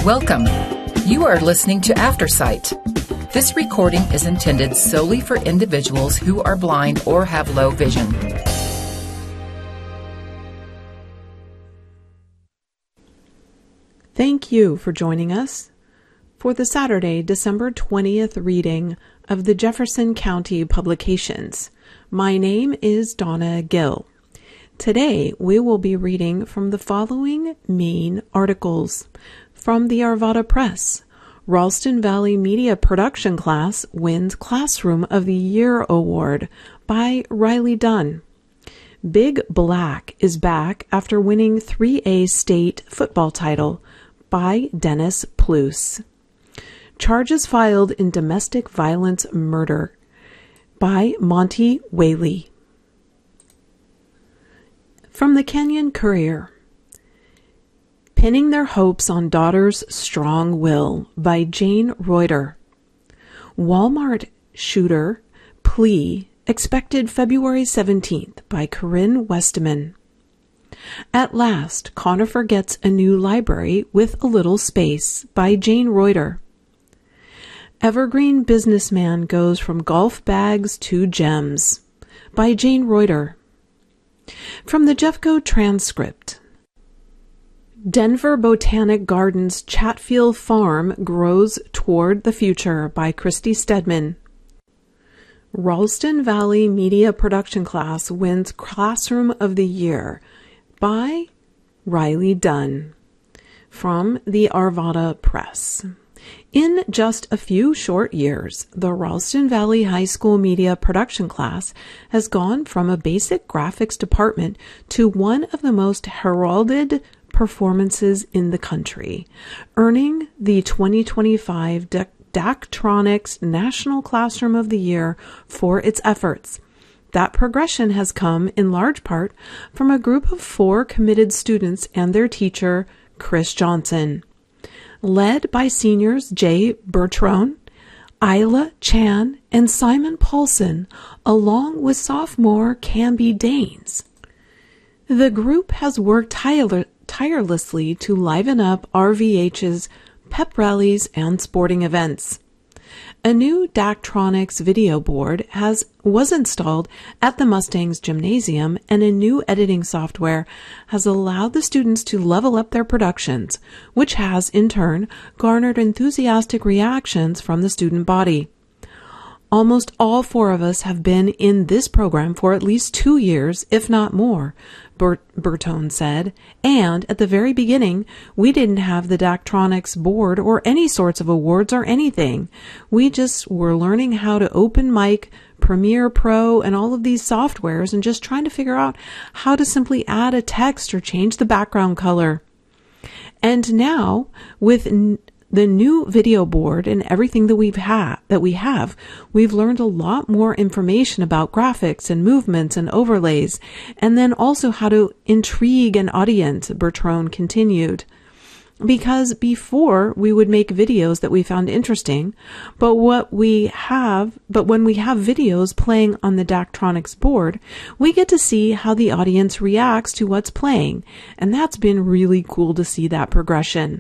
Welcome. You are listening to AfterSight. This recording is intended solely for individuals who are blind or have low vision. Thank you for joining us for the Saturday, December 20th reading of the Jefferson County Publications. My name is Donna Gill. Today we will be reading from the following main articles. From the Arvada Press, Ralston Valley Media Production Class wins Classroom of the Year Award by Riley Dunn. Big Black is back after winning 3A state football title by Dennis Pluce. Charges filed in domestic violence murder by Monty Whaley. From the Kenyon Courier, Pinning Their Hopes on Daughter's Strong Will by Jane Reuter. Walmart Shooter Plea expected February 17th by Corinne Westman. At last, Conifer gets a new library with a little space by Jane Reuter. Evergreen Businessman Goes from Golf Bags to Gems by Jane Reuter. From the Jeffco Transcript, Denver Botanic Gardens Chatfield Farm Grows Toward the Future by Christy Stedman. Ralston Valley Media Production Class wins Classroom of the Year by Riley Dunn. From the Arvada Press. In just a few short years, the Ralston Valley High School Media Production Class has gone from a basic graphics department to one of the most heralded performances in the country, earning the 2025 Daktronics National Classroom of the Year for its efforts. That progression has come in large part from a group of 4 committed students and their teacher, Chris Johnson. Led by seniors Jay Bertrone, Isla Chan, and Simon Paulson, along with sophomore Canby Danes. The group has worked tirelessly to liven up RVH's pep rallies and sporting events. A new Daktronics video board was installed at the Mustangs Gymnasium, and a new editing software has allowed the students to level up their productions, which has, in turn, garnered enthusiastic reactions from the student body. Almost all 4 of us have been in this program for at least 2 years, if not more, Bertone said, and at the very beginning, we didn't have the Daktronics board or any sorts of awards or anything. We just were learning how to open mic, Premiere Pro, and all of these softwares and just trying to figure out how to simply add a text or change the background color. And now, with the new video board and everything that we have, we've learned a lot more information about graphics and movements and overlays, and then also how to intrigue an audience, Bertrone continued. Because before we would make videos that we found interesting, but when we have videos playing on the Daktronics board, we get to see how the audience reacts to what's playing, and that's been really cool to see that progression.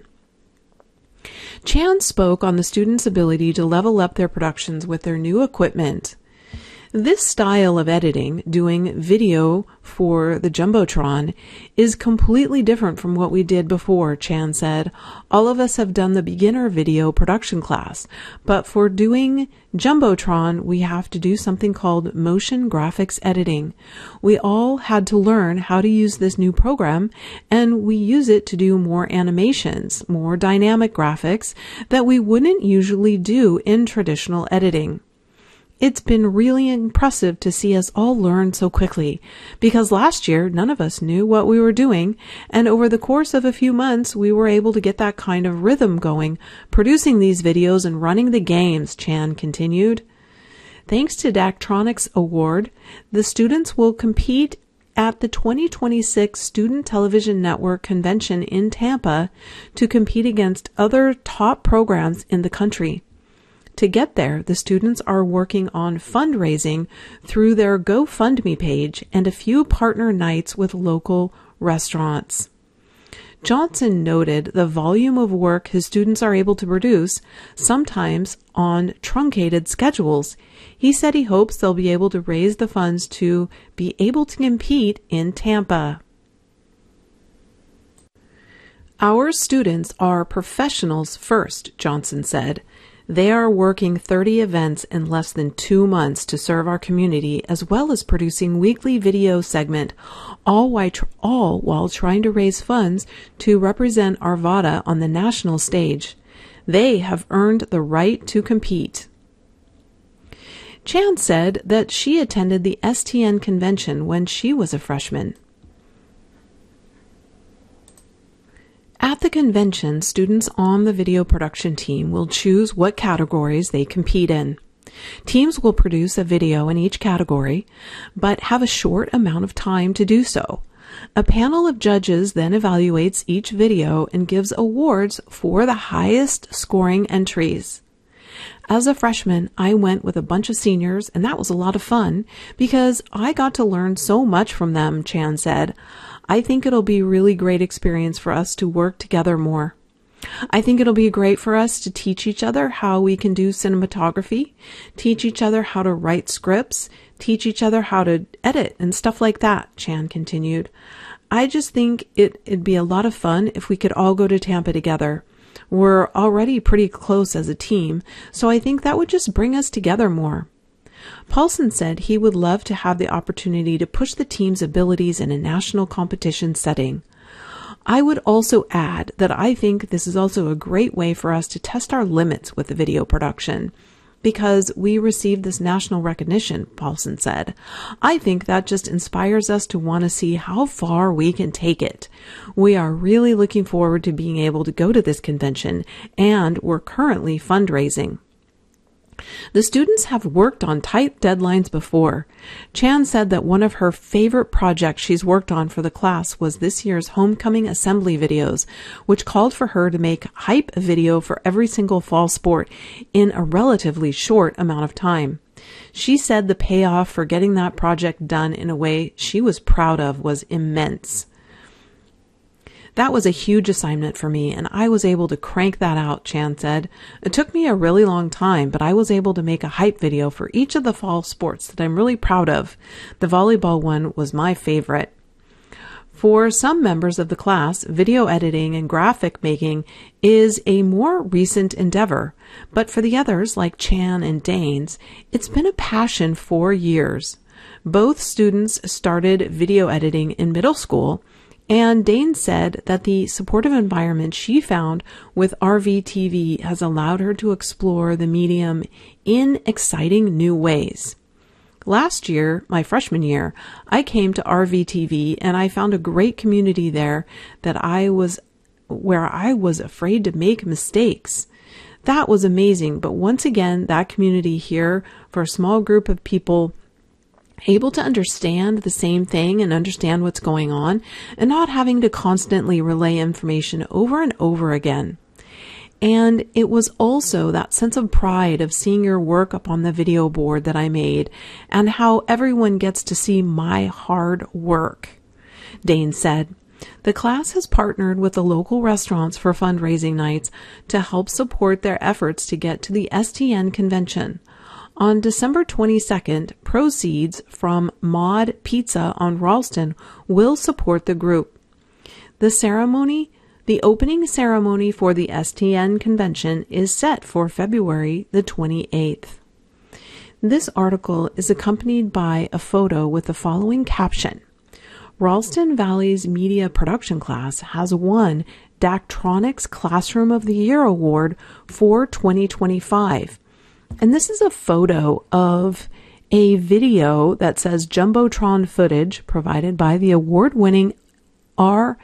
Chan spoke on the students' ability to level up their productions with their new equipment. This style of editing, doing video for the Jumbotron, is completely different from what we did before, Chan said. All of us have done the beginner video production class, but for doing Jumbotron, we have to do something called motion graphics editing. We all had to learn how to use this new program, and we use it to do more animations, more dynamic graphics that we wouldn't usually do in traditional editing. It's been really impressive to see us all learn so quickly, because last year none of us knew what we were doing, and over the course of a few months we were able to get that kind of rhythm going, producing these videos and running the games, Chan continued. Thanks to Daktronics Award, the students will compete at the 2026 Student Television Network Convention in Tampa to compete against other top programs in the country. To get there, the students are working on fundraising through their GoFundMe page and a few partner nights with local restaurants. Johnson noted the volume of work his students are able to produce, sometimes on truncated schedules. He said he hopes they'll be able to raise the funds to be able to compete in Tampa. Our students are professionals first, Johnson said. They are working 30 events in less than 2 months to serve our community, as well as producing weekly video segment, all while trying to raise funds to represent Arvada on the national stage. They have earned the right to compete. Chan said that she attended the STN convention when she was a freshman. At the convention, students on the video production team will choose what categories they compete in. Teams will produce a video in each category, but have a short amount of time to do so. A panel of judges then evaluates each video and gives awards for the highest scoring entries. As a freshman, I went with a bunch of seniors, and that was a lot of fun because I got to learn so much from them, Chan said. I think it'll be a really great experience for us to work together more. I think it'll be great for us to teach each other how we can do cinematography, teach each other how to write scripts, teach each other how to edit and stuff like that, Chan continued. I just think it'd be a lot of fun if we could all go to Tampa together. We're already pretty close as a team, so I think that would just bring us together more. Paulson said he would love to have the opportunity to push the team's abilities in a national competition setting. I would also add that I think this is also a great way for us to test our limits with the video production. Because we received this national recognition, Paulson said. I think that just inspires us to want to see how far we can take it. We are really looking forward to being able to go to this convention, and we're currently fundraising. The students have worked on tight deadlines before. Chan said that one of her favorite projects she's worked on for the class was this year's homecoming assembly videos, which called for her to make hype video for every single fall sport in a relatively short amount of time. She said the payoff for getting that project done in a way she was proud of was immense. That was a huge assignment for me, and I was able to crank that out, Chan said. It took me a really long time, but I was able to make a hype video for each of the fall sports that I'm really proud of. The volleyball one was my favorite. For some members of the class, video editing and graphic making is a more recent endeavor, but for the others, like Chan and Danes, it's been a passion for years. Both students started video editing in middle school, and Dane said that the supportive environment she found with RVTV has allowed her to explore the medium in exciting new ways. Last year, my freshman year, I came to RVTV and I found a great community there where I was afraid to make mistakes. That was amazing, but once again, that community here for a small group of people able to understand the same thing and understand what's going on and not having to constantly relay information over and over again. And it was also that sense of pride of seeing your work up on the video board that I made and how everyone gets to see my hard work. Dane said, the class has partnered with the local restaurants for fundraising nights to help support their efforts to get to the STN convention. On December 22nd, proceeds from Mod Pizza on Ralston will support the group. The opening ceremony for the STN convention is set for February the 28th. This article is accompanied by a photo with the following caption. Ralston Valley's media production class has won Daktronics Classroom of the Year Award for 2025. And this is a photo of a video that says Jumbotron footage provided by the award-winning RVFX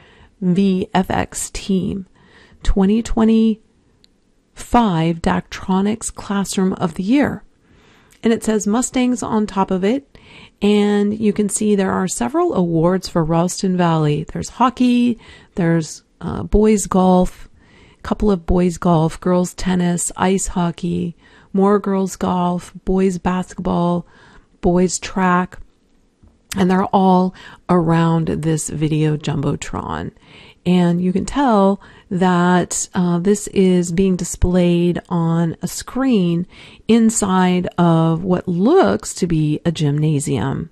team 2025 Daktronics Classroom of the Year. And it says Mustangs on top of it. And you can see there are several awards for Ralston Valley. There's hockey, there's boys golf, a couple of boys golf, girls tennis, ice hockey, more girls golf, boys basketball, boys track, and they're all around this video Jumbotron. And you can tell that this is being displayed on a screen inside of what looks to be a gymnasium.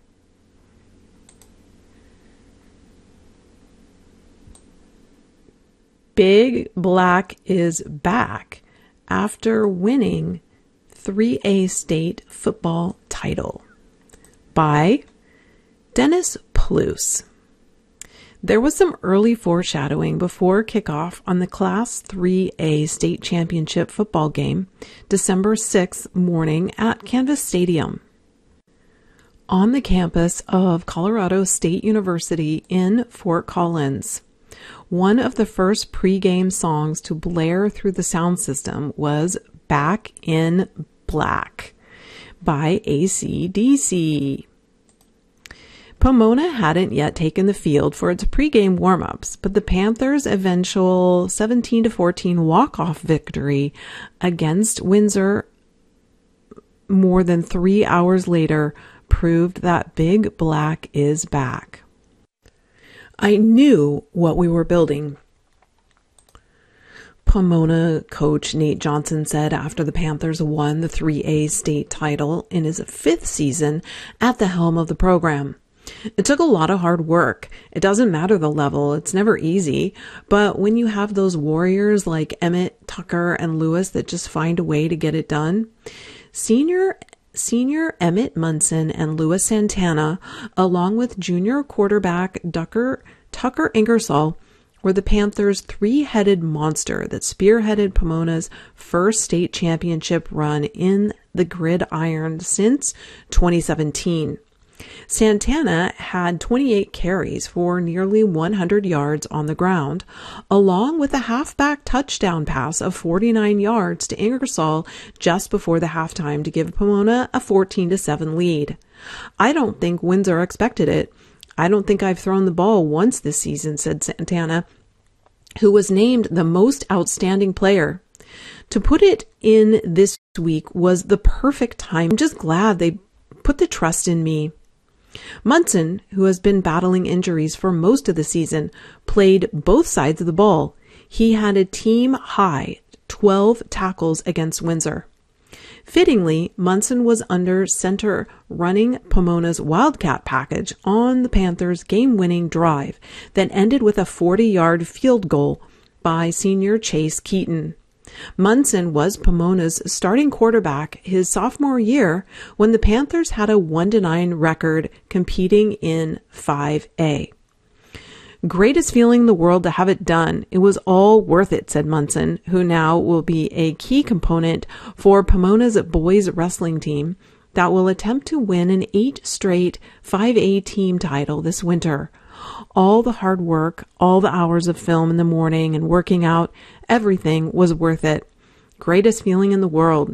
Big Black is back after winning 3A state football title by Dennis Plouse. There was some early foreshadowing before kickoff on the Class 3A state championship football game, December 6th morning at Canvas Stadium. On the campus of Colorado State University in Fort Collins, one of the first pregame songs to blare through the sound system was Back in Black by AC/DC. Pomona hadn't yet taken the field for its pregame warm-ups, but the Panthers' eventual 17-14 walk-off victory against Windsor more than 3 hours later proved that Big Black is back. I knew what we were building, Pomona coach Nate Johnson said after the Panthers won the 3A state title in his 5th season at the helm of the program. It took a lot of hard work. It doesn't matter the level. It's never easy. But when you have those warriors like Emmett, Tucker, and Lewis that just find a way to get it done, Senior Emmett Munson and Lewis Santana, along with junior quarterback Tucker Ingersoll, were the Panthers' three-headed monster that spearheaded Pomona's first state championship run in the gridiron since 2017. Santana had 28 carries for nearly 100 yards on the ground, along with a halfback touchdown pass of 49 yards to Ingersoll just before the halftime to give Pomona a 14-7 lead. I don't think Windsor expected it. I don't think I've thrown the ball once this season, said Santana, who was named the most outstanding player. To put it in this week was the perfect time. I'm just glad they put the trust in me. Munson, who has been battling injuries for most of the season, played both sides of the ball. He had a team-high 12 tackles against Windsor. Fittingly, Munson was under center running Pomona's Wildcat package on the Panthers' game-winning drive that ended with a 40-yard field goal by senior Chase Keaton. Munson was Pomona's starting quarterback his sophomore year when the Panthers had a 1-9 record competing in 5A. Greatest feeling in the world to have it done. It was all worth it, said Munson, who now will be a key component for Pomona's boys wrestling team that will attempt to win an 8 straight 5A team title this winter. All the hard work, all the hours of film in the morning and working out, everything was worth it. Greatest feeling in the world.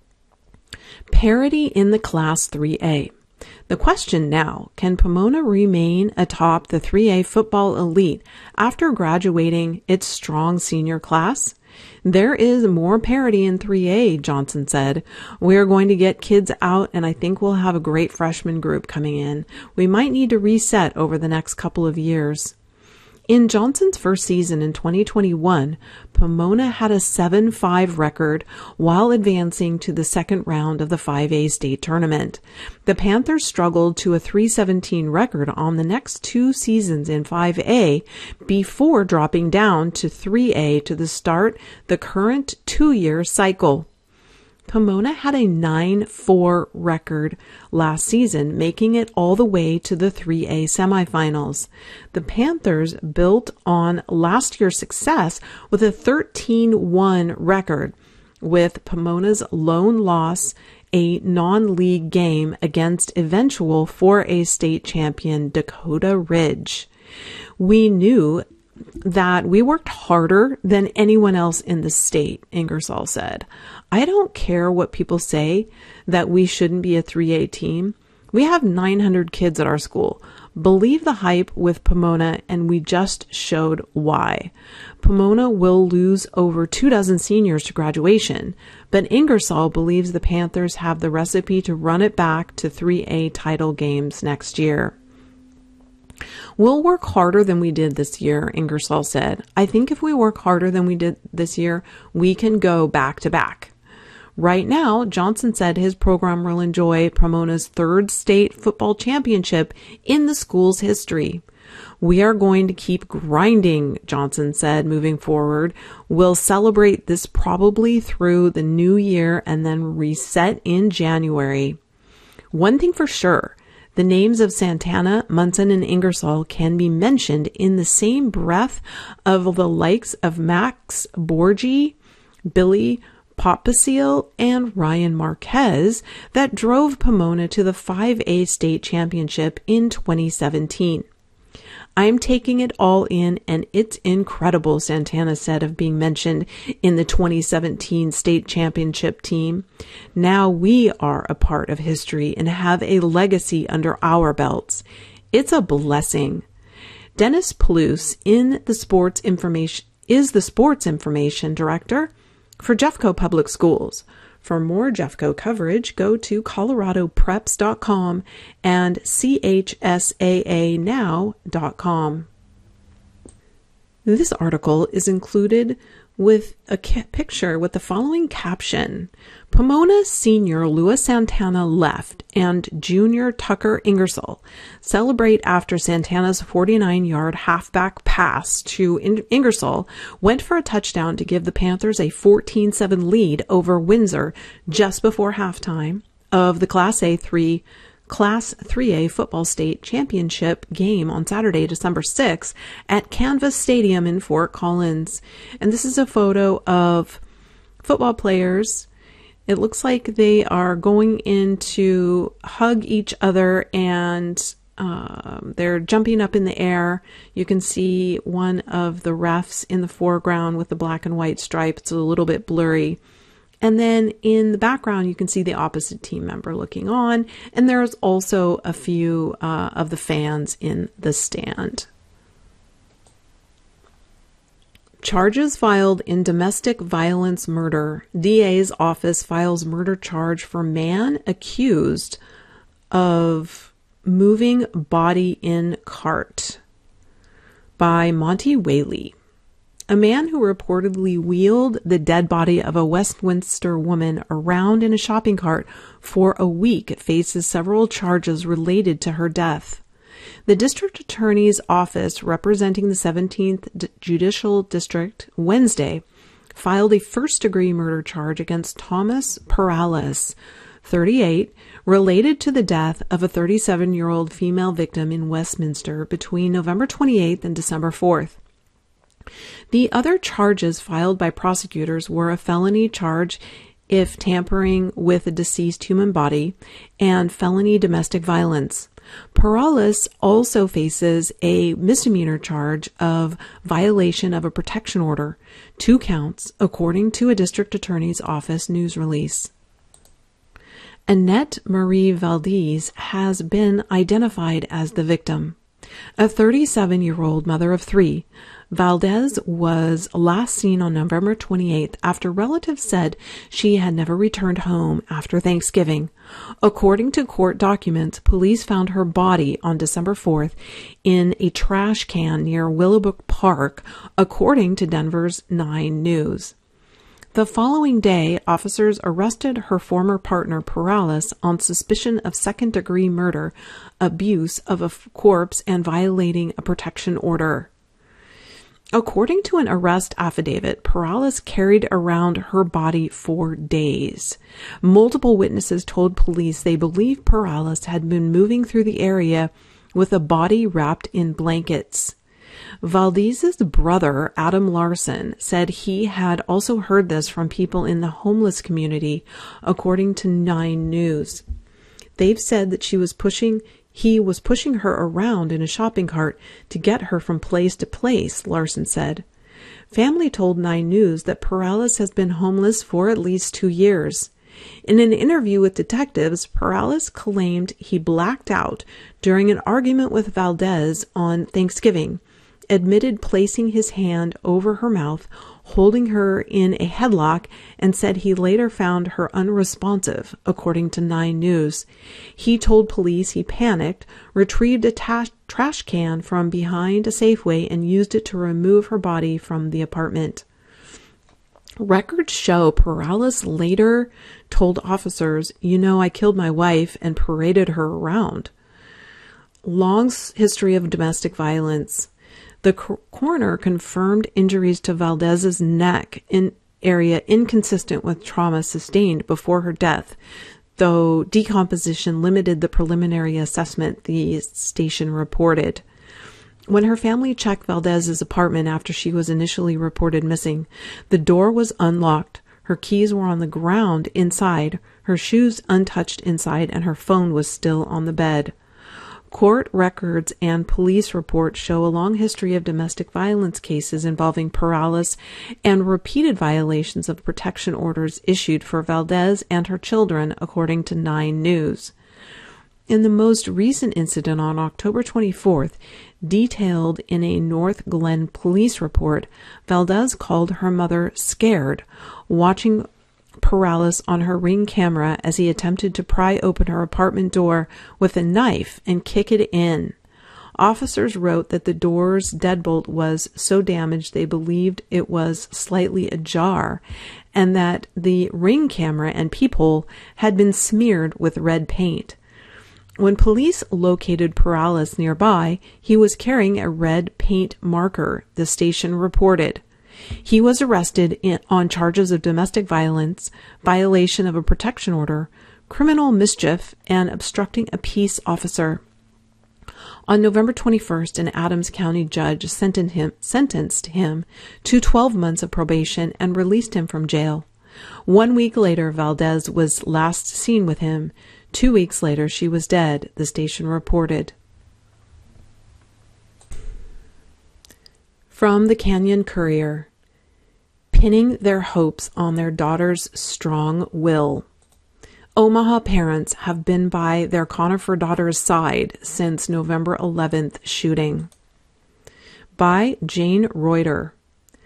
Parity in the Class 3A. The question now, can Pomona remain atop the 3A football elite after graduating its strong senior class? There is more parity in 3A, Johnson said. We are going to get kids out, and I think we'll have a great freshman group coming in. We might need to reset over the next couple of years. In Johnson's first season in 2021, Pomona had a 7-5 record while advancing to the second round of the 5A state tournament. The Panthers struggled to a 3-17 record on the next 2 seasons in 5A before dropping down to 3A to start the current 2-year cycle. Pomona had a 9-4 record last season, making it all the way to the 3A semifinals. The Panthers built on last year's success with a 13-1 record, with Pomona's lone loss a non-league game against eventual 4A state champion Dakota Ridge. We knew that we worked harder than anyone else in the state, Ingersoll said. I don't care what people say that we shouldn't be a 3A team. We have 900 kids at our school. Believe the hype with Pomona, and we just showed why. Pomona will lose over 24 seniors to graduation, but Ingersoll believes the Panthers have the recipe to run it back to 3A title games next year. We'll work harder than we did this year, Ingersoll said. I think if we work harder than we did this year, we can go back to back. Right now, Johnson said his program will enjoy Pomona's third state football championship in the school's history. We are going to keep grinding, Johnson said, moving forward. We'll celebrate this probably through the new year and then reset in January. One thing for sure, the names of Santana, Munson, and Ingersoll can be mentioned in the same breath of the likes of Max Borgi, Billy Popisil, and Ryan Marquez that drove Pomona to the 5A state championship in 2017. I'm taking it all in, and it's incredible, Santana said of being mentioned in the 2017 state championship team. Now we are a part of history and have a legacy under our belts. It's a blessing. Dennis Palouse is the sports information director for Jeffco Public Schools. For more Jeffco coverage, go to coloradopreps.com and chsaanow.com. This article is included with a picture with the following caption: Pomona senior Lua Santana left and junior Tucker Ingersoll celebrate after Santana's 49-yard halfback pass to Ingersoll went for a touchdown to give the Panthers a 14-7 lead over Windsor just before halftime of the Class 3A football state championship game on Saturday, December 6th at Canvas Stadium in Fort Collins. And this is a photo of football players. It looks like they are going in to hug each other, and they're jumping up in the air. You can see one of the refs in the foreground with the black and white stripe. It's a little bit blurry. And then in the background, you can see the opposite team member looking on. And there's also a few of the fans in the stand. Charges filed in domestic violence murder. DA's office files murder charge for man accused of moving body in cart. By Monty Whaley. A man who reportedly wheeled the dead body of a Westminster woman around in a shopping cart for a week faces several charges related to her death. The district attorney's office representing the 17th Judicial District Wednesday filed a first-degree murder charge against Thomas Perales, 38, related to the death of a 37-year-old female victim in Westminster between November 28th and December 4th. The other charges filed by prosecutors were a felony charge if tampering with a deceased human body and felony domestic violence. Perales also faces a misdemeanor charge of violation of a protection order, 2 counts, according to a district attorney's office news release. Annette Marie Valdez has been identified as the victim. A 37-year-old mother of 3, Valdez was last seen on November 28th after relatives said she had never returned home after Thanksgiving. According to court documents, police found her body on December 4th in a trash can near Willowbrook Park, according to Denver's 9 News. The following day, officers arrested her former partner Perales on suspicion of second-degree murder, abuse of a corpse, and violating a protection order. According to an arrest affidavit, Perales carried around her body for days. Multiple witnesses told police they believe Perales had been moving through the area with a body wrapped in blankets. Valdez's brother, Adam Larson, said he had also heard this from people in the homeless community, according to 9 News. They've said that he was pushing her around in a shopping cart to get her from place to place, Larson said. Family told 9 News that Perales has been homeless for at least 2 years. In an interview with detectives, Perales claimed he blacked out during an argument with Valdez on Thanksgiving, admitted placing his hand over her mouth, holding her in a headlock, and said he later found her unresponsive, according to 9 News. He told police he panicked, retrieved a trash can from behind a Safeway and used it to remove her body from the apartment. Records show Perales later told officers, I killed my wife, and paraded her around. Long history of domestic violence. The coroner confirmed injuries to Valdez's neck area inconsistent with trauma sustained before her death, though decomposition limited the preliminary assessment, the station reported. When her family checked Valdez's apartment after she was initially reported missing, the door was unlocked, her keys were on the ground inside, her shoes untouched inside, and her phone was still on the bed. Court records and police reports show a long history of domestic violence cases involving Perales and repeated violations of protection orders issued for Valdez and her children, according to 9 News. In the most recent incident on October 24th, detailed in a North Glen police report, Valdez called her mother scared, watching Perales on her Ring camera as he attempted to pry open her apartment door with a knife and kick it in. Officers wrote that the door's deadbolt was so damaged they believed it was slightly ajar, and that the Ring camera and peephole had been smeared with red paint. When police located Perales nearby, he was carrying a red paint marker, the station reported. He was arrested on charges of domestic violence, violation of a protection order, criminal mischief, and obstructing a peace officer. On November 21st, an Adams County judge sentenced him to 12 months of probation and released him from jail. 1 week later, Valdez was last seen with him. 2 weeks later, she was dead, the station reported. From the Canyon Courier, pinning their hopes on their daughter's strong will. Omaha parents have been by their Conifer daughter's side since November 11th shooting. By Jane Reuter.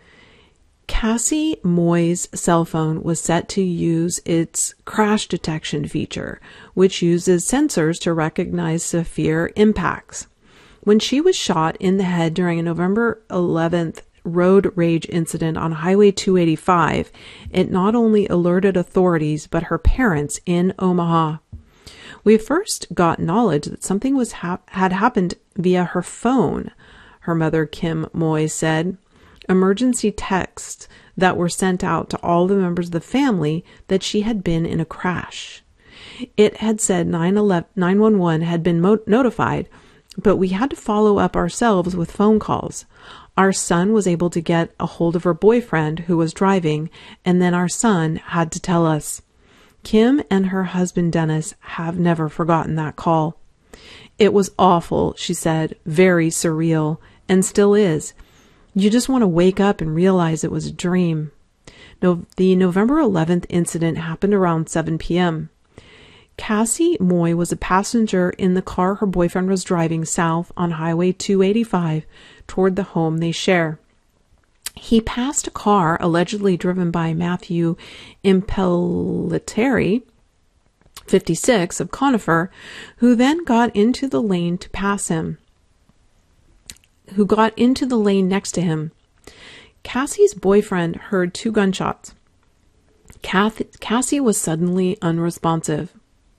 Cassie Moy's cell phone was set to use its crash detection feature, which uses sensors to recognize severe impacts. When she was shot in the head during a November 11th road rage incident on Highway 285, it not only alerted authorities but her parents in Omaha. We first got knowledge that something had happened via her phone, her mother Kim Moy said. Emergency texts that were sent out to all the members of the family that she had been in a crash. It had said 911 had been notified, but we had to follow up ourselves with phone calls. Our son was able to get a hold of her boyfriend who was driving, and then our son had to tell us. Kim and her husband Dennis have never forgotten that call. It was awful, she said, very surreal, and still is. You just want to wake up and realize it was a dream. The November 11th incident happened around 7 p.m. Cassie Moy was a passenger in the car her boyfriend was driving south on Highway 285 toward the home they share. He passed a car allegedly driven by Matthew Impellitteri, 56, of Conifer, who then got into the lane to pass him. Who got into the lane next to him. Cassie's boyfriend heard 2 gunshots. Cassie was suddenly unresponsive.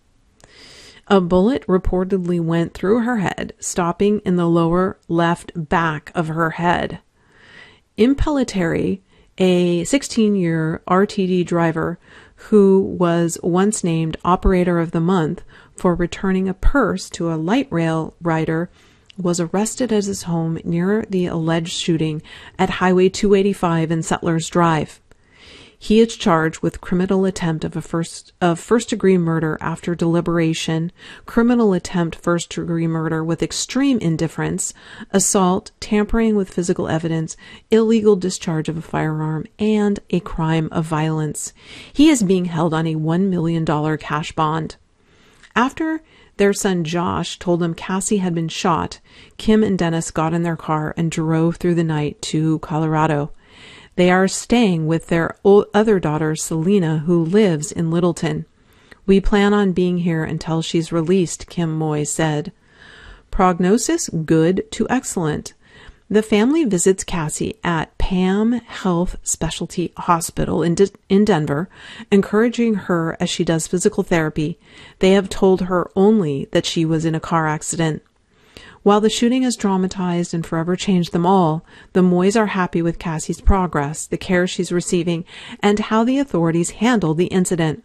A bullet reportedly went through her head, stopping in the lower left back of her head. Impellitteri, a 16-year RTD driver who was once named Operator of the Month for returning a purse to a light rail rider, was arrested at his home near the alleged shooting at Highway 285 and Settlers Drive. He is charged with criminal attempt of first-degree murder after deliberation, criminal attempt first-degree murder with extreme indifference, assault, tampering with physical evidence, illegal discharge of a firearm, and a crime of violence. He is being held on a $1 million cash bond. After their son Josh told them Cassie had been shot, Kim and Dennis got in their car and drove through the night to Colorado. They are staying with their other daughter, Selena, who lives in Littleton. We plan on being here until she's released, Kim Moy said. Prognosis good to excellent. The family visits Cassie at Pam Health Specialty Hospital in Denver, encouraging her as she does physical therapy. They have told her only that she was in a car accident. While the shooting has traumatized and forever changed them all, the Moys are happy with Cassie's progress, the care she's receiving, and how the authorities handle the incident.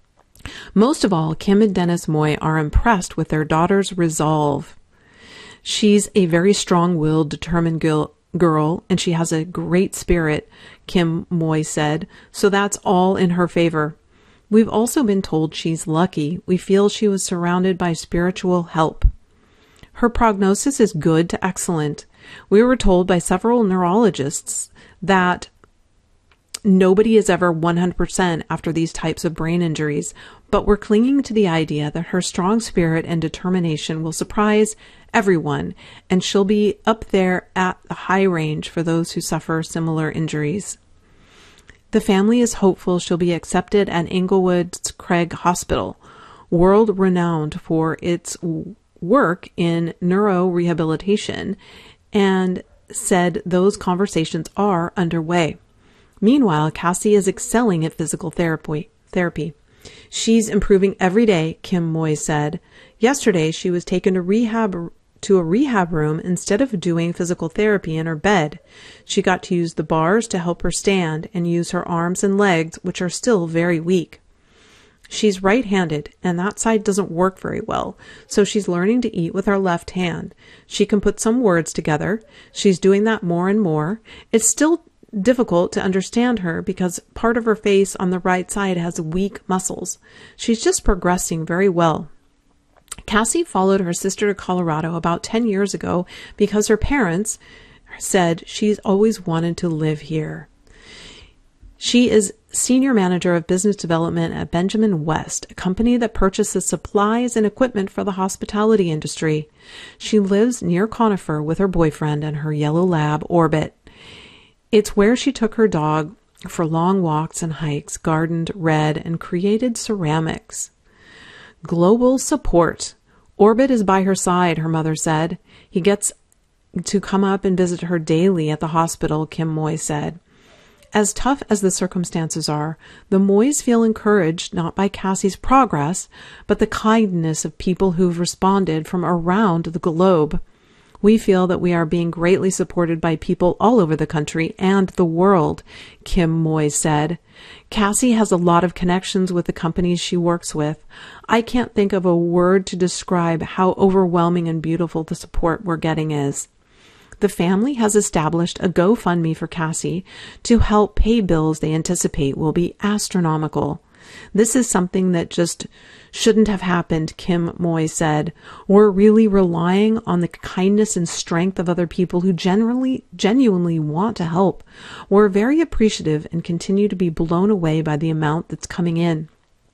Most of all, Kim and Dennis Moy are impressed with their daughter's resolve. She's a very strong-willed, determined girl, and she has a great spirit, Kim Moy said, so that's all in her favor. We've also been told she's lucky. We feel she was surrounded by spiritual help. Her prognosis is good to excellent. We were told by several neurologists that nobody is ever 100% after these types of brain injuries, but we're clinging to the idea that her strong spirit and determination will surprise everyone, and she'll be up there at the high range for those who suffer similar injuries. The family is hopeful she'll be accepted at Inglewood's Craig Hospital, world-renowned for its work in neurorehabilitation, and said those conversations are underway. Meanwhile, Cassie is excelling at physical therapy. She's improving every day, Kim Moy said. Yesterday, she was taken to a rehab room instead of doing physical therapy in her bed. She got to use the bars to help her stand and use her arms and legs, which are still very weak. She's right-handed, and that side doesn't work very well, so she's learning to eat with her left hand. She can put some words together. She's doing that more and more. It's still difficult to understand her because part of her face on the right side has weak muscles. She's just progressing very well. Cassie followed her sister to Colorado about 10 years ago because her parents said she's always wanted to live here. She is senior manager of business development at Benjamin West, a company that purchases supplies and equipment for the hospitality industry. She lives near Conifer with her boyfriend and her yellow lab, Orbit. It's where she took her dog for long walks and hikes, gardened, read, and created ceramics. Global support. Orbit is by her side, her mother said. He gets to come up and visit her daily at the hospital, Kim Moy said. As tough as the circumstances are, the Moys feel encouraged not by Cassie's progress, but the kindness of people who've responded from around the globe. We feel that we are being greatly supported by people all over the country and the world, Kim Moy said. Cassie has a lot of connections with the companies she works with. I can't think of a word to describe how overwhelming and beautiful the support we're getting is. The family has established a GoFundMe for Cassie to help pay bills they anticipate will be astronomical. This is something that just shouldn't have happened, Kim Moy said. We're really relying on the kindness and strength of other people who genuinely want to help. We're very appreciative and continue to be blown away by the amount that's coming in.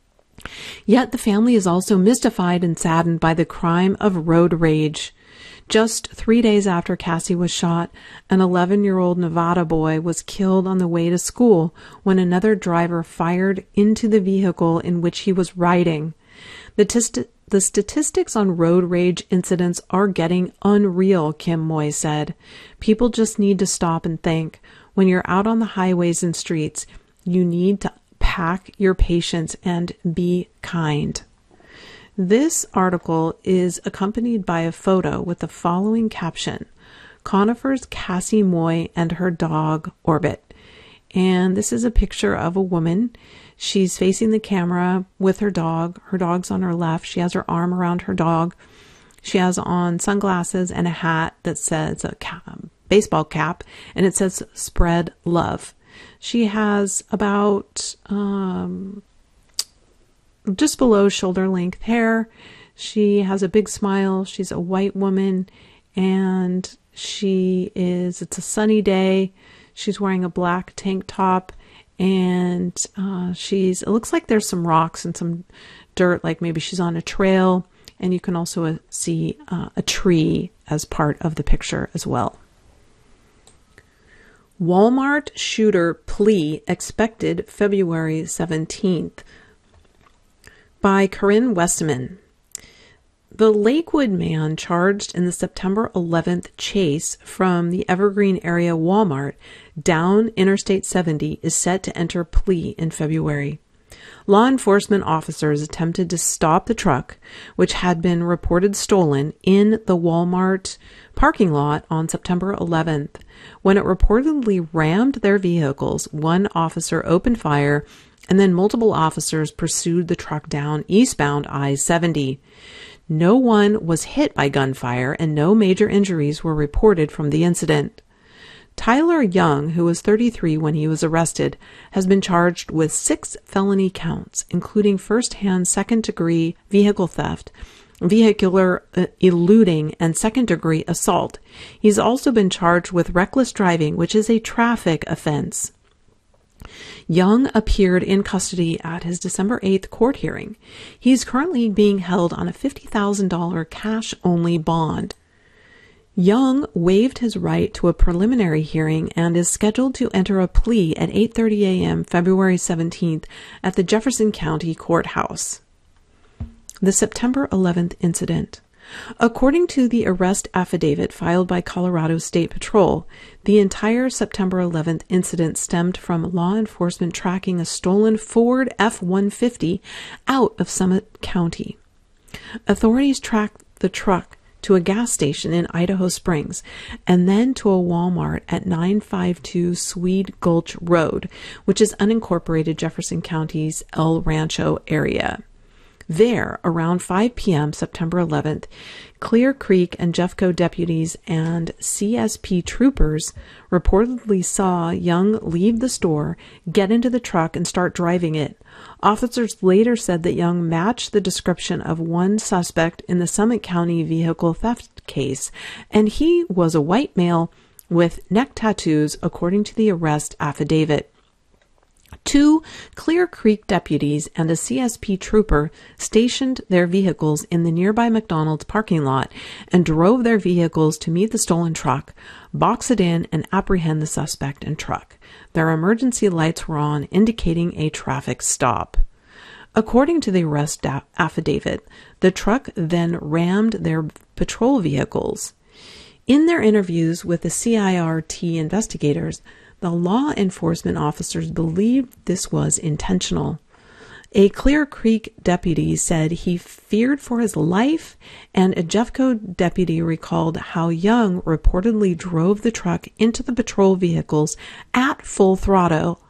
Yet the family is also mystified and saddened by the crime of road rage. Just 3 days after Cassie was shot, an 11-year-old Nevada boy was killed on the way to school when another driver fired into the vehicle in which he was riding. The statistics on road rage incidents are getting unreal, Kim Moy said. People just need to stop and think. When you're out on the highways and streets, you need to pack your patience and be kind. This article is accompanied by a photo with the following caption: Conifer's Cassie Moy and her dog Orbit. And this is a picture of a woman. She's facing the camera with her dog. Her dog's on her left. She has her arm around her dog. She has on sunglasses and a hat that says baseball cap, and it says "Spread Love." She has about just below shoulder length hair. She has a big smile. She's a white woman, and it's a sunny day. She's wearing a black tank top, and it looks like there's some rocks and some dirt, like maybe she's on a trail, and you can also see a tree as part of the picture as well. Walmart shooter plea expected February 17th. By Corinne Westman. The Lakewood man charged in the September 11th chase from the Evergreen area Walmart down Interstate 70 is set to enter plea in February. Law enforcement officers attempted to stop the truck, which had been reported stolen, in the Walmart parking lot on September 11th. When it reportedly rammed their vehicles, one officer opened fire, and then multiple officers pursued the truck down eastbound I-70. No one was hit by gunfire, and no major injuries were reported from the incident. Tyler Young, who was 33 when he was arrested, has been charged with 6 felony counts, including first-hand second-degree vehicle theft, vehicular eluding, and second-degree assault. He's also been charged with reckless driving, which is a traffic offense. Young appeared in custody at his December 8th court hearing. He's currently being held on a $50,000 cash-only bond. Young waived his right to a preliminary hearing and is scheduled to enter a plea at 8:30 a.m. February 17th at the Jefferson County Courthouse. The September 11th incident. According to the arrest affidavit filed by Colorado State Patrol, the entire September 11th incident stemmed from law enforcement tracking a stolen Ford F-150 out of Summit County. Authorities tracked the truck to a gas station in Idaho Springs, and then to a Walmart at 952 Swede Gulch Road, which is unincorporated Jefferson County's El Rancho area. There, around 5 p.m. September 11th, Clear Creek and Jeffco deputies and CSP troopers reportedly saw Young leave the store, get into the truck, and start driving it. Officers later said that Young matched the description of one suspect in the Summit County vehicle theft case, and he was a white male with neck tattoos, according to the arrest affidavit. 2 Clear Creek deputies and a CSP trooper stationed their vehicles in the nearby McDonald's parking lot and drove their vehicles to meet the stolen truck, box it in, and apprehend the suspect and truck. Their emergency lights were on, indicating a traffic stop. According to the arrest affidavit, the truck then rammed their patrol vehicles. In their interviews with the CIRT investigators, the law enforcement officers believed this was intentional. A Clear Creek deputy said he feared for his life, and a Jeffco deputy recalled how Young reportedly drove the truck into the patrol vehicles at full throttle,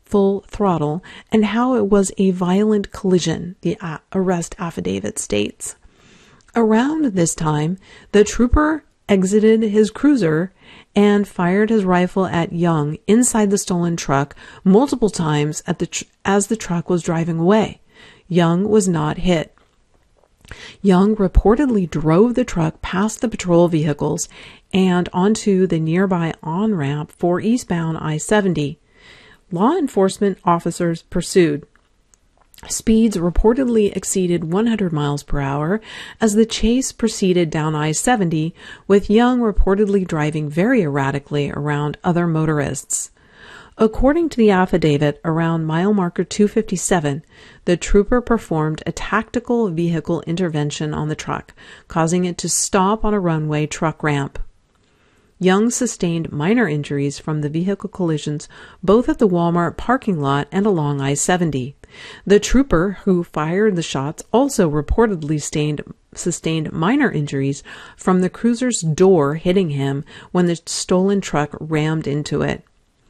and how it was a violent collision, the arrest affidavit states. Around this time, the trooper exited his cruiser and fired his rifle at Young inside the stolen truck multiple times as the truck was driving away. Young was not hit. Young reportedly drove the truck past the patrol vehicles and onto the nearby on-ramp for eastbound I-70. Law enforcement officers pursued. Speeds reportedly exceeded 100 miles per hour as the chase proceeded down I-70, with Young reportedly driving very erratically around other motorists. According to the affidavit, around mile marker 257, the trooper performed a tactical vehicle intervention on the truck, causing it to stop on a runway truck ramp. Young sustained minor injuries from the vehicle collisions both at the Walmart parking lot and along I-70. The trooper who fired the shots also reportedly sustained minor injuries from the cruiser's door hitting him when the stolen truck rammed into it.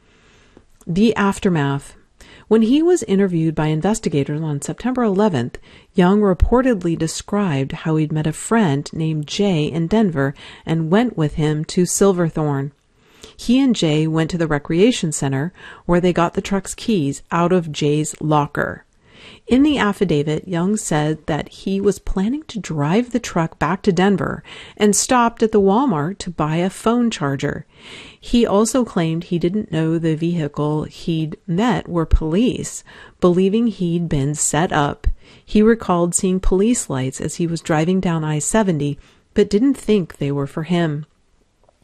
The aftermath. When he was interviewed by investigators on September 11th, Young reportedly described how he'd met a friend named Jay in Denver and went with him to Silverthorne. He and Jay went to the recreation center where they got the truck's keys out of Jay's locker. In the affidavit, Young said that he was planning to drive the truck back to Denver and stopped at the Walmart to buy a phone charger. He also claimed he didn't know the vehicle he'd met were police, believing he'd been set up. He recalled seeing police lights as he was driving down I-70, but didn't think they were for him.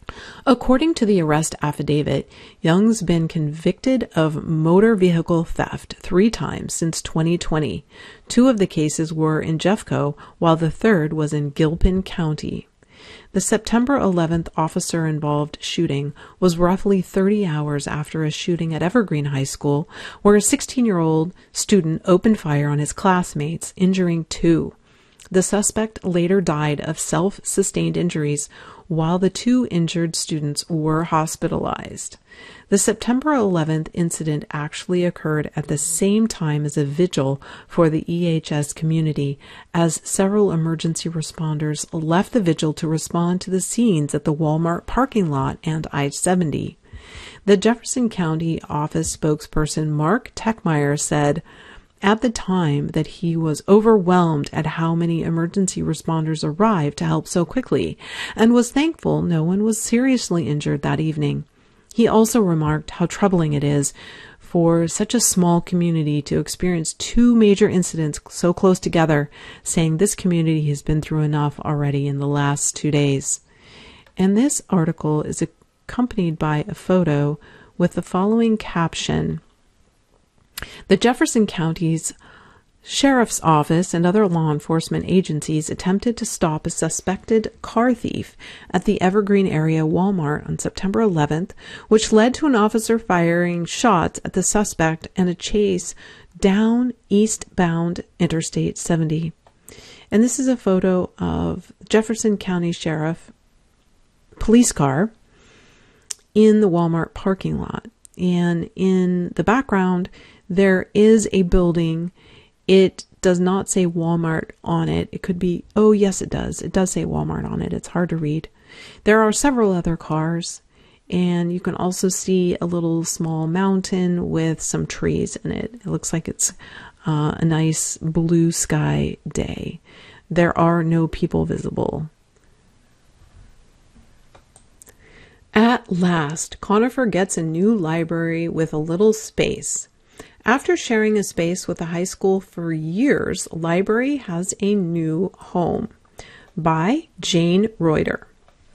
According to the arrest affidavit, Young's been convicted of motor vehicle theft 3 times since 2020. 2 of the cases were in Jeffco, while the third was in Gilpin County. The September 11th officer-involved shooting was roughly 30 hours after a shooting at Evergreen High School, where a 16-year-old student opened fire on his classmates, injuring 2. The suspect later died of self-sustained injuries, while the 2 injured students were hospitalized. The September 11th incident actually occurred at the same time as a vigil for the EHS community, as several emergency responders left the vigil to respond to the scenes at the Walmart parking lot and I-70. The Jefferson County office spokesperson Mark Techmeyer said, at the time, that he was overwhelmed at how many emergency responders arrived to help so quickly, and was thankful no one was seriously injured that evening. He also remarked how troubling it is for such a small community to experience 2 major incidents so close together, saying this community has been through enough already in the last 2 days. And this article is accompanied by a photo with the following caption: the Jefferson County's Sheriff's Office and other law enforcement agencies attempted to stop a suspected car thief at the Evergreen area Walmart on September 11th, which led to an officer firing shots at the suspect and a chase down eastbound Interstate 70. And this is a photo of Jefferson County Sheriff police car in the Walmart parking lot. And in the background, there is a building. It does not say Walmart on it. It could be, oh yes it does. It does say Walmart on it. It's hard to read. There are several other cars, and you can also see a little small mountain with some trees in it. It looks like it's a nice blue sky day. There are no people visible. At last, Conifer gets a new library with a little space. After sharing a space with the high school for years, library has a new home. By Jane Reuter.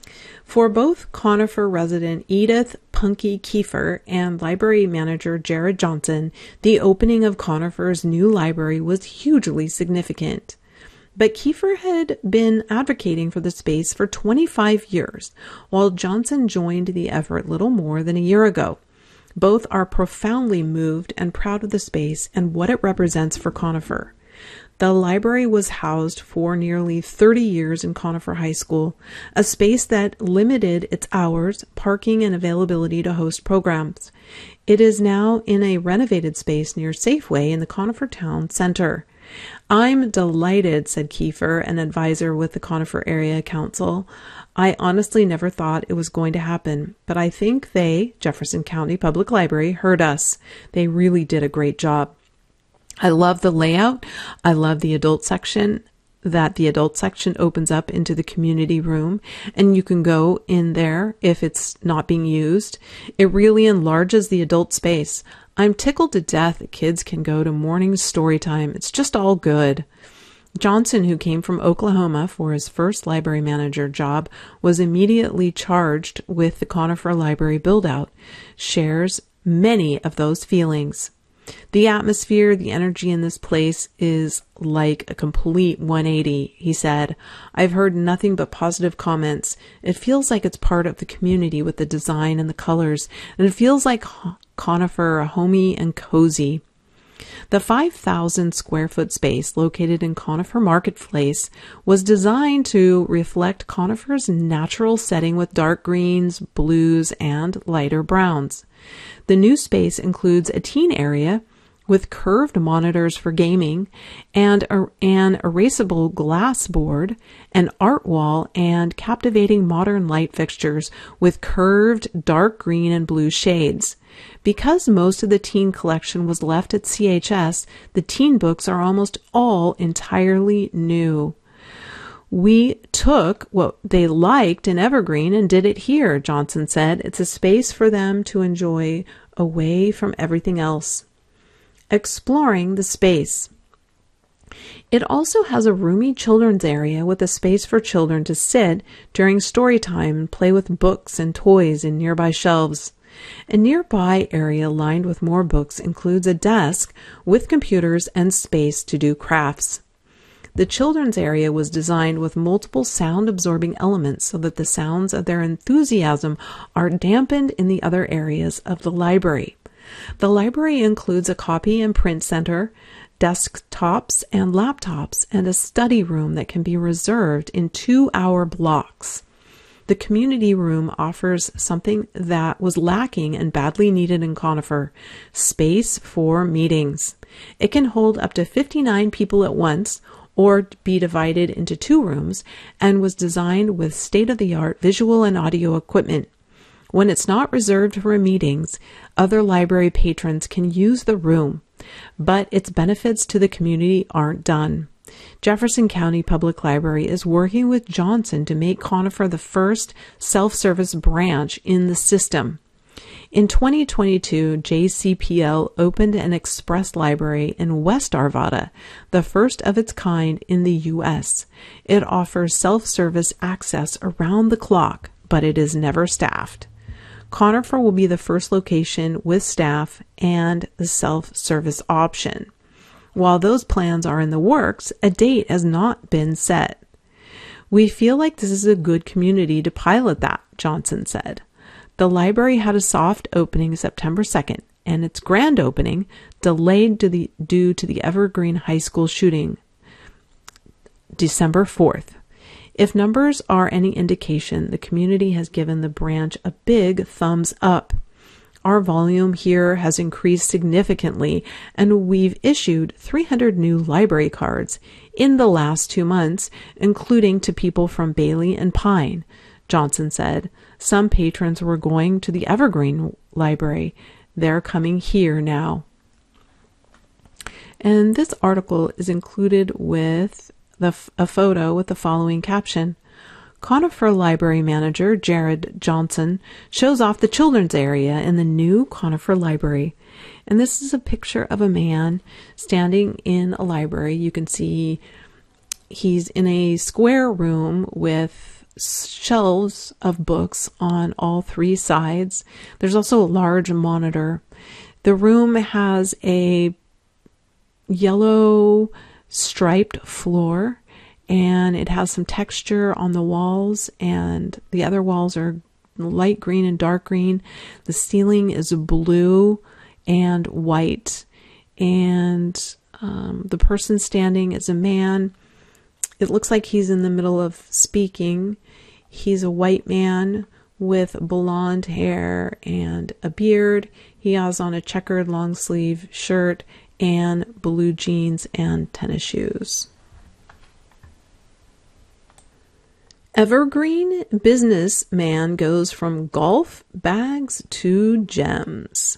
For both Conifer resident Edith Punky Kiefer and library manager Jared Johnson, the opening of Conifer's new library was hugely significant. But Kiefer had been advocating for the space for 25 years, while Johnson joined the effort little more than a year ago. Both are profoundly moved and proud of the space and what it represents for Conifer. The library was housed for nearly 30 years in Conifer High School, a space that limited its hours, parking, and availability to host programs. It is now in a renovated space near Safeway in the Conifer Town Center. I'm delighted, said Kiefer, an advisor with the Conifer Area Council. I honestly never thought it was going to happen, but I think they, Jefferson County Public Library, heard us. They really did a great job. I love the layout. I love the adult section, that the adult section opens up into the community room, and you can go in there if it's not being used. It really enlarges the adult space. I'm tickled to death that kids can go to morning story time. It's just all good. Johnson, who came from Oklahoma for his first library manager job, was immediately charged with the Conifer Library build-out, shares many of those feelings. The atmosphere, the energy in this place is like a complete 180, he said. I've heard nothing but positive comments. It feels like it's part of the community with the design and the colors, and it feels like Conifer, homey and cozy. The 5,000 square foot space located in Conifer Marketplace was designed to reflect Conifer's natural setting with dark greens, blues, and lighter browns. The new space includes a teen area with curved monitors for gaming and an erasable glass board, an art wall, and captivating modern light fixtures with curved dark green and blue shades. Because most of the teen collection was left at CHS, the teen books are almost all entirely new. We took what they liked in Evergreen and did it here, Johnson said. It's a space for them to enjoy away from everything else. Exploring the space. It also has a roomy children's area with a space for children to sit during story time and play with books and toys in nearby shelves. A nearby area lined with more books includes a desk with computers and space to do crafts. The children's area was designed with multiple sound-absorbing elements so that the sounds of their enthusiasm are dampened in the other areas of the library. The library includes a copy and print center, desktops and laptops, and a study room that can be reserved in 2-hour blocks. The community room offers something that was lacking and badly needed in Conifer: space for meetings. It can hold up to 59 people at once or be divided into 2 rooms, and was designed with state-of-the-art visual and audio equipment. When it's not reserved for meetings, other library patrons can use the room, but its benefits to the community aren't done. Jefferson County Public Library is working with Johnson to make Conifer the first self-service branch in the system. In 2022, JCPL opened an express library in West Arvada, the first of its kind in the U.S. It offers self-service access around the clock, but it is never staffed. Conifer will be the first location with staff and the self-service option. While those plans are in the works, a date has not been set. "We feel like this is a good community to pilot that," Johnson said. The library had a soft opening September 2nd, and its grand opening delayed due to the Evergreen High School shooting December 4th. If numbers are any indication, the community has given the branch a big thumbs up. "Our volume here has increased significantly, and we've issued 300 new library cards in the last 2 months, including to people from Bailey and Pine," Johnson said. "Some patrons were going to the Evergreen Library. They're coming here now." And this article is included with a photo with the following caption: "Conifer Library Manager Jared Johnson shows off the children's area in the new Conifer Library." And this is a picture of a man standing in a library. You can see he's in a square room with shelves of books on all 3 sides. There's also a large monitor. The room has a yellow striped floor, and it has some texture on the walls, and the other walls are light green and dark green. The ceiling is blue and white, and the person standing is a man. It looks like he's in the middle of speaking. He's a white man with blonde hair and a beard. He has on a checkered long sleeve shirt and blue jeans and tennis shoes. Evergreen businessman goes from golf bags to gems.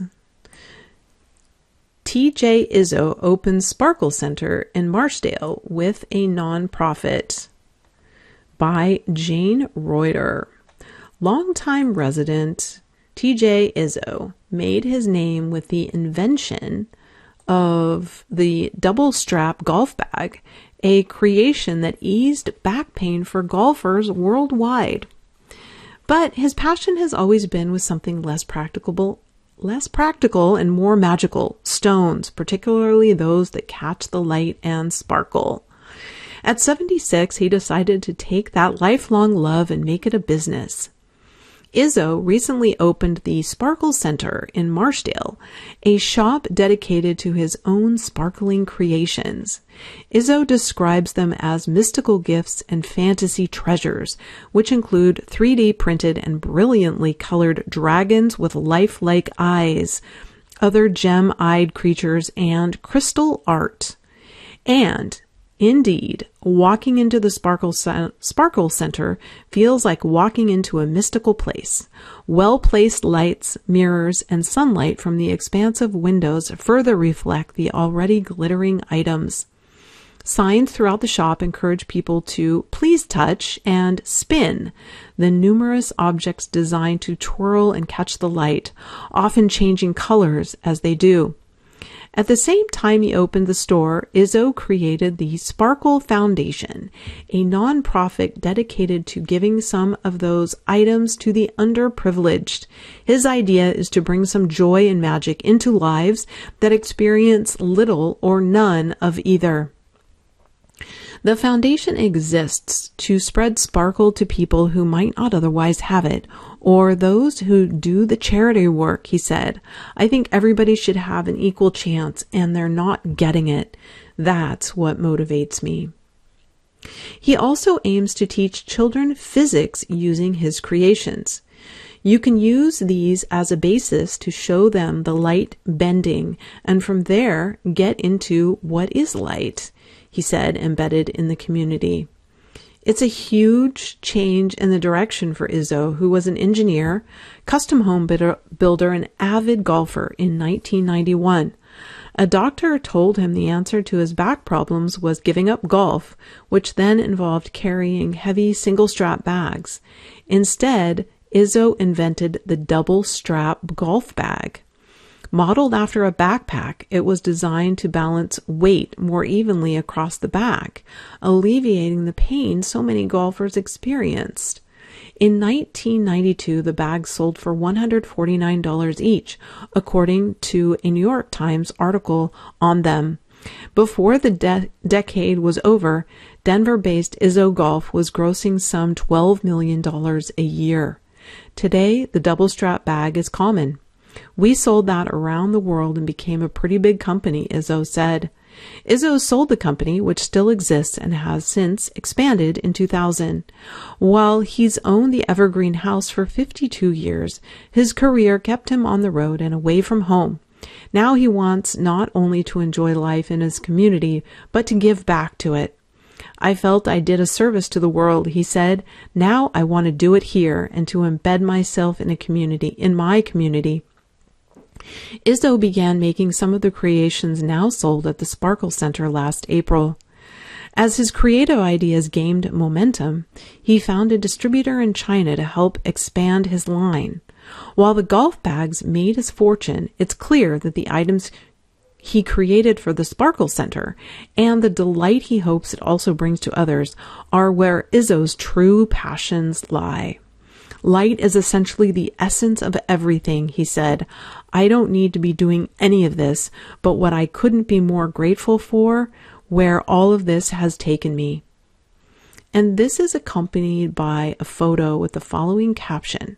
TJ Izzo opens Sparkle Center in Marshdale with a nonprofit. By Jane Reuter. Longtime resident TJ Izzo made his name with the invention of the double strap golf bag, a creation that eased back pain for golfers worldwide. But his passion has always been with something less practical and more magical: stones, particularly those that catch the light and sparkle. At 76, he decided to take that lifelong love and make it a business. Izzo recently opened the Sparkle Center in Marshdale, a shop dedicated to his own sparkling creations. Izzo describes them as mystical gifts and fantasy treasures, which include 3D printed and brilliantly colored dragons with lifelike eyes, other gem-eyed creatures, and crystal art. And indeed, walking into the Sparkle Center feels like walking into a mystical place. Well-placed lights, mirrors, and sunlight from the expansive windows further reflect the already glittering items. Signs throughout the shop encourage people to please touch and spin the numerous objects designed to twirl and catch the light, often changing colors as they do. At the same time he opened the store, Izzo created the Sparkle Foundation, a nonprofit dedicated to giving some of those items to the underprivileged. His idea is to bring some joy and magic into lives that experience little or none of either. The foundation exists to spread sparkle to people who might not otherwise have it, or those who do the charity work, he said. I think everybody should have an equal chance, and they're not getting it. That's what motivates me. He also aims to teach children physics using his creations. You can use these as a basis to show them the light bending, and from there get into what is light, he said, embedded in the community. It's a huge change in the direction for Izzo, who was an engineer, custom home builder, and avid golfer in 1991. A doctor told him the answer to his back problems was giving up golf, which then involved carrying heavy single-strap bags. Instead, Izzo invented the double-strap golf bag. Modeled after a backpack, it was designed to balance weight more evenly across the back, alleviating the pain so many golfers experienced. In 1992, the bags sold for $149 each, according to a New York Times article on them. Before the decade was over, Denver-based Izzo Golf was grossing some $12 million a year. Today, the double-strap bag is common. We sold that around the world and became a pretty big company, Izzo said. Izzo sold the company, which still exists and has since expanded in 2000. While he's owned the Evergreen House for 52 years, his career kept him on the road and away from home. Now he wants not only to enjoy life in his community, but to give back to it. I felt I did a service to the world, he said. Now I want to do it here and to embed myself in my community. Izzo began making some of the creations now sold at the Sparkle Center last April. As his creative ideas gained momentum, he found a distributor in China to help expand his line. While the golf bags made his fortune, it's clear that the items he created for the Sparkle Center and the delight he hopes it also brings to others are where Izzo's true passions lie. Light is essentially the essence of everything, he said. I don't need to be doing any of this, but what I couldn't be more grateful for, where all of this has taken me. And this is accompanied by a photo with the following caption.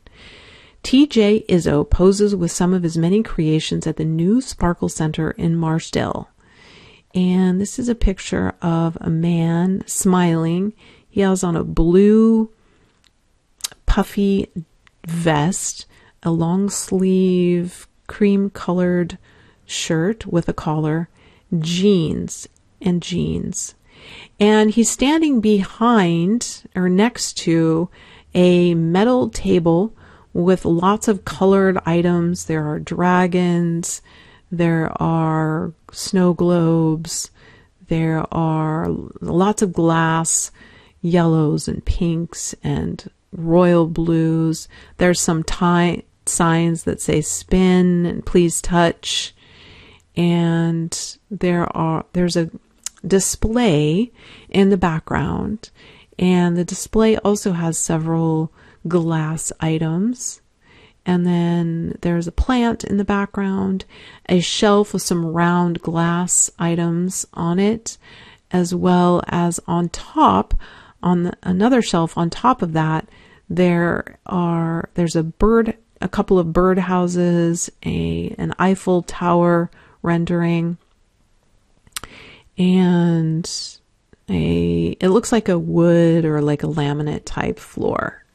TJ Izzo poses with some of his many creations at the new Sparkle Center in Marshall. And this is a picture of a man smiling. He has on a blue puffy vest, a long sleeve cream colored shirt with a collar, jeans. And he's standing behind or next to a metal table with lots of colored items. There are dragons, there are snow globes, there are lots of glass, yellows and pinks and royal blues. There's some signs that say spin and please touch. And there's a display in the background, and the display also has several glass items. And then there's a plant in the background, a shelf with some round glass items on it, as well as on top, another shelf on top of that, there's a couple of bird houses, an Eiffel Tower rendering, and it looks like a wood or like a laminate type floor.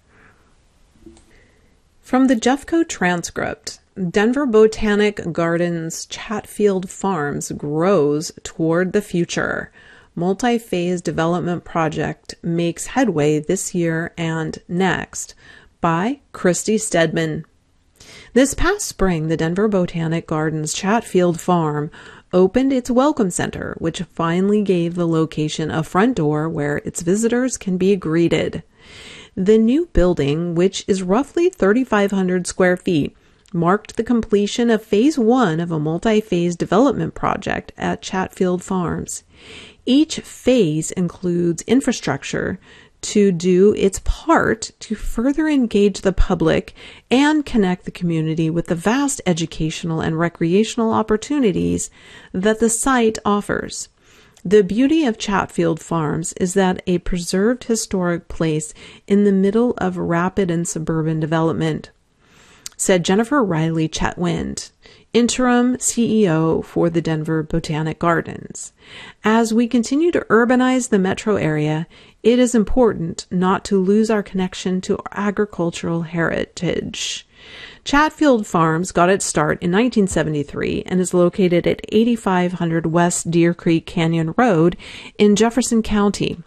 From the Jeffco transcript, Denver Botanic Gardens Chatfield Farms grows toward the future. Multi-phase development project makes headway this year and next, by Christy Stedman. This past spring, the Denver Botanic Gardens Chatfield Farm opened its Welcome Center, which finally gave the location a front door where its visitors can be greeted. The new building, which is roughly 3,500 square feet, marked the completion of Phase 1 of a multi-phase development project at Chatfield Farms. Each phase includes infrastructure to do its part to further engage the public and connect the community with the vast educational and recreational opportunities that the site offers. The beauty of Chatfield Farms is that a preserved historic place in the middle of rapid and suburban development, said Jennifer Riley Chetwynd, interim CEO for the Denver Botanic Gardens. As we continue to urbanize the metro area, it is important not to lose our connection to our agricultural heritage. Chatfield Farms got its start in 1973 and is located at 8500 West Deer Creek Canyon Road in Jefferson County.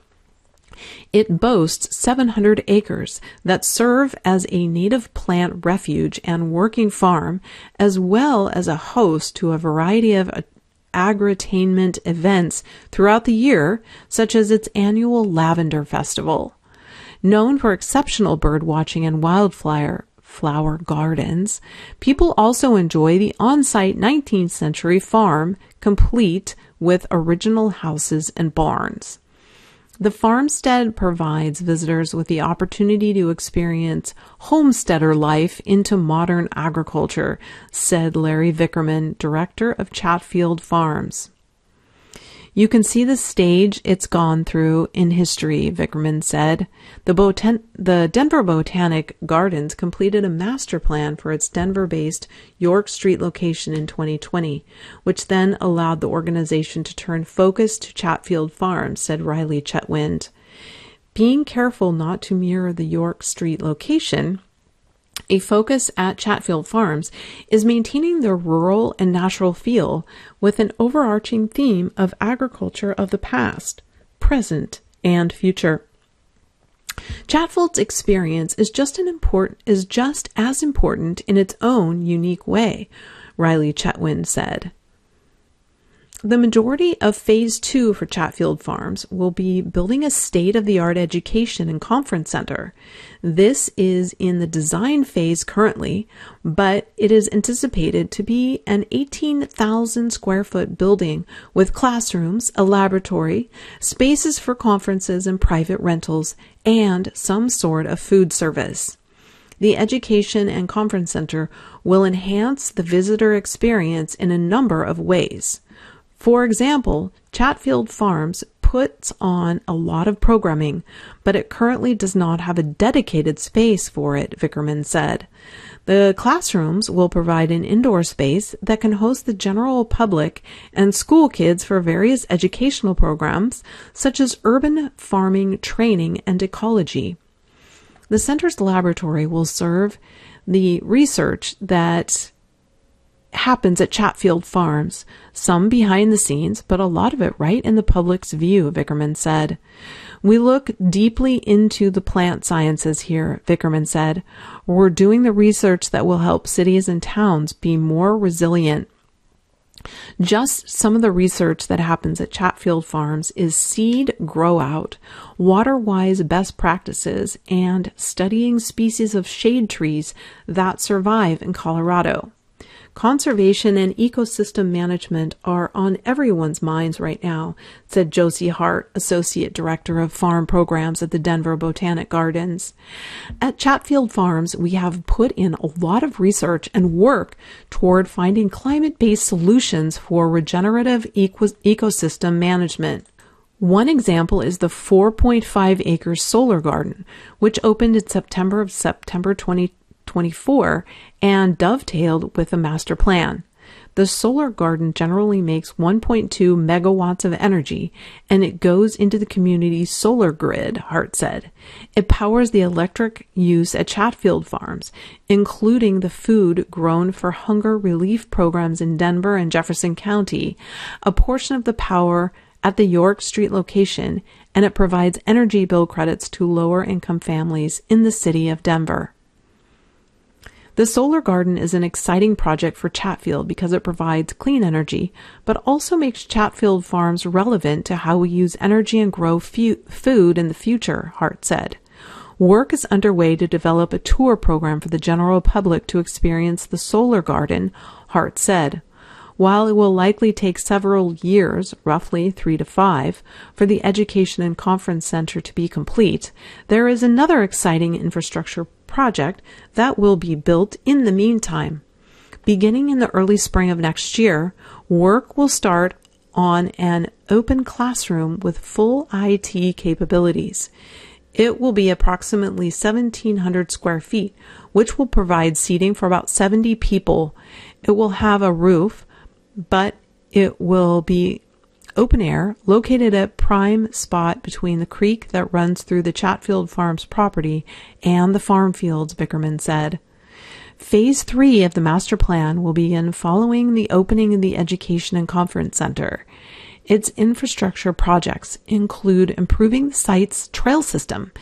It boasts 700 acres that serve as a native plant refuge and working farm, as well as a host to a variety of agritainment events throughout the year, such as its annual Lavender Festival. Known for exceptional bird watching and wildflower gardens, people also enjoy the on-site 19th century farm, complete with original houses and barns. The farmstead provides visitors with the opportunity to experience homesteader life into modern agriculture, said Larry Vickerman, director of Chatfield Farms. You can see the stage it's gone through in history, Vickerman said. The Denver Botanic Gardens completed a master plan for its Denver-based York Street location in 2020, which then allowed the organization to turn focus to Chatfield Farms, said Riley Chetwynd. Being careful not to mirror the York Street location, a focus at Chatfield Farms is maintaining the rural and natural feel with an overarching theme of agriculture of the past, present, and future. Chatfield's experience is just as important in its own unique way, Riley Chetwynd said. The majority of Phase 2 for Chatfield Farms will be building a state-of-the-art education and conference center. This is in the design phase currently, but it is anticipated to be an 18,000 square foot building with classrooms, a laboratory, spaces for conferences and private rentals, and some sort of food service. The Education and Conference Center will enhance the visitor experience in a number of ways. For example, Chatfield Farms puts on a lot of programming, but it currently does not have a dedicated space for it, Vickerman said. The classrooms will provide an indoor space that can host the general public and school kids for various educational programs, such as urban farming training and ecology. The center's laboratory will serve the research that happens at Chatfield Farms, some behind the scenes, but a lot of it right in the public's view, Vickerman said. We look deeply into the plant sciences here, Vickerman said. We're doing the research that will help cities and towns be more resilient. Just some of the research that happens at Chatfield Farms is seed grow out, water-wise best practices, and studying species of shade trees that survive in Colorado. Conservation and ecosystem management are on everyone's minds right now, said Josie Hart, Associate Director of Farm Programs at the Denver Botanic Gardens. At Chatfield Farms, we have put in a lot of research and work toward finding climate-based solutions for regenerative ecosystem management. One example is the 4.5-acre solar garden, which opened in September 2024 and dovetailed with a master plan. The solar garden generally makes 1.2 megawatts of energy, and it goes into the community's solar grid, Hart said. It powers the electric use at Chatfield Farms, including the food grown for hunger relief programs in Denver and Jefferson County, a portion of the power at the York Street location, and it provides energy bill credits to lower-income families in the city of Denver. The solar garden is an exciting project for Chatfield because it provides clean energy, but also makes Chatfield Farms relevant to how we use energy and grow food in the future, Hart said. Work is underway to develop a tour program for the general public to experience the solar garden, Hart said. While it will likely take several years, roughly 3 to 5, for the Education and Conference Center to be complete, there is another exciting infrastructure project that will be built in the meantime. Beginning in the early spring of next year, work will start on an open classroom with full IT capabilities. It will be approximately 1,700 square feet, which will provide seating for about 70 people. It will have a roof, but it will be open air, located at prime spot between the creek that runs through the Chatfield Farms property and the farm fields, Bickerman said. Phase 3 of the master plan will begin following the opening of the Education and Conference Center. Its infrastructure projects include improving the site's trail system,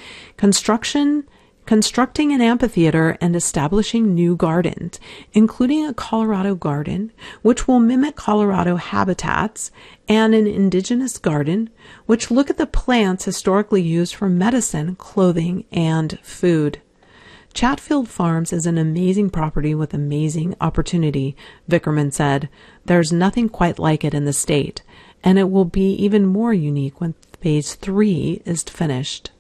constructing an amphitheater, and establishing new gardens, including a Colorado garden, which will mimic Colorado habitats, and an indigenous garden, which look at the plants historically used for medicine, clothing, and food. Chatfield Farms is an amazing property with amazing opportunity, Vickerman said. There's nothing quite like it in the state, and it will be even more unique when Phase 3 is finished.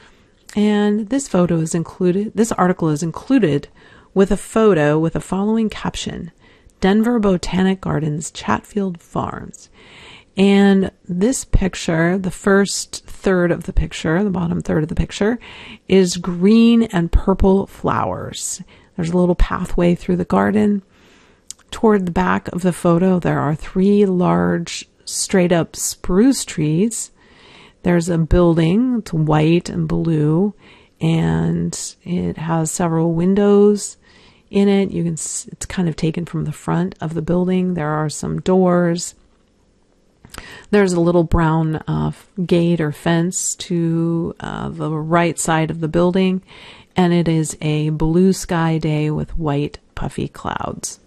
And this article is included with a photo with the following caption: Denver Botanic Gardens, Chatfield Farms. And this picture, the first third of the picture, the bottom third of the picture, is green and purple flowers. There's a little pathway through the garden. Toward the back of the photo, there are 3 large straight-up spruce trees. There's a building, it's white and blue, and it has several windows in it. It's kind of taken from the front of the building. There are some doors. There's a little brown gate or fence to the right side of the building, and it is a blue sky day with white puffy clouds.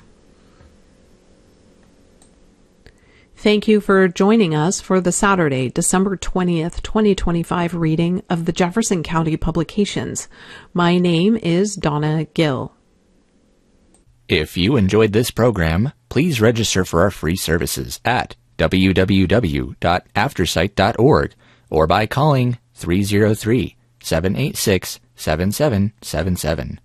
Thank you for joining us for the Saturday, December 20th, 2025 reading of the Jefferson County Publications. My name is Donna Gill. If you enjoyed this program, please register for our free services at www.aftersight.org or by calling 303-786-7777.